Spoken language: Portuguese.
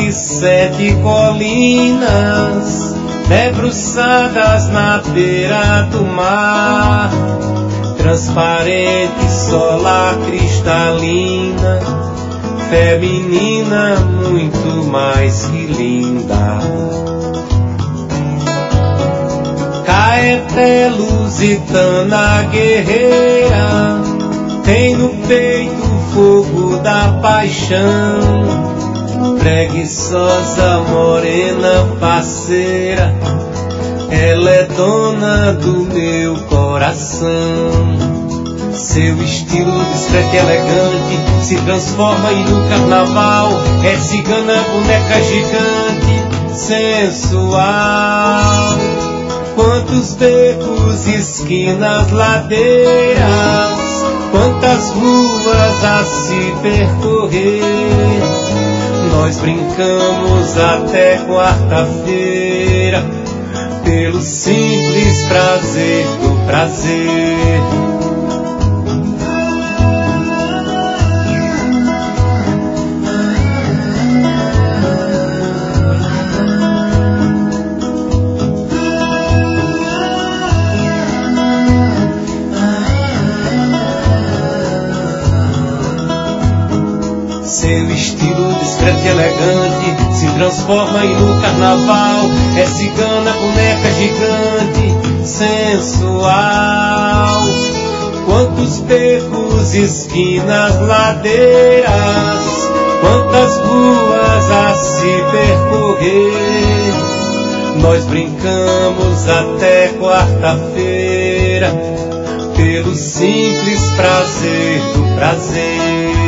de 7 colinas, debruçadas na beira do mar, transparente solar cristalina, feminina muito mais que linda. Caeté, lusitana guerreira, tem no peito o fogo da paixão. Preguiçosa, morena, parceira, ela é dona do meu coração. Seu estilo discreto e elegante se transforma em no carnaval. É cigana, boneca gigante, sensual. Quantos becos, esquinas, ladeiras, quantas ruas a se percorrer. Nós brincamos até quarta-feira, pelo simples prazer do prazer. Seu estilo discreto e elegante se transforma em no carnaval. É cigana, boneca gigante, sensual. Quantos becos, esquinas, ladeiras, quantas ruas a se percorrer. Nós brincamos até quarta-feira, pelo simples prazer do prazer.